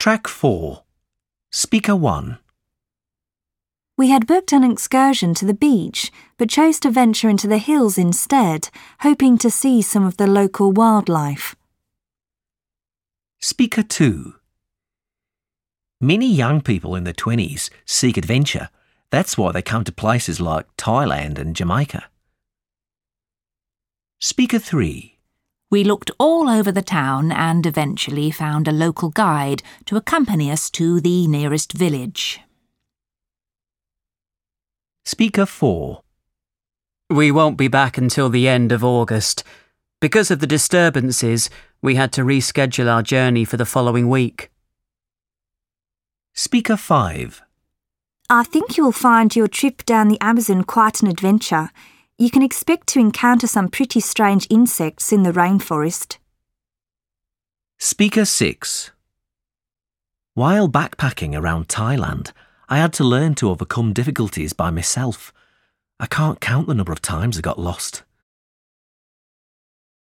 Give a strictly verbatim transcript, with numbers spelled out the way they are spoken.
Track four. Speaker one. We had booked an excursion to the beach, but chose to venture into the hills instead, hoping to see some of the local wildlife. Speaker two. Many young people in their twenties seek adventure. That's why they come to places like Thailand and Jamaica. Speaker three. We looked all over the town and eventually found a local guide to accompany us to the nearest village. Speaker four. We won't be back until the end of August. Because of the disturbances, we had to reschedule our journey for the following week. Speaker five. I think you'll find your trip down the Amazon quite an adventure. You can expect to encounter some pretty strange insects in the rainforest. Speaker six. While backpacking around Thailand, I had to learn to overcome difficulties by myself. I can't count the number of times I got lost.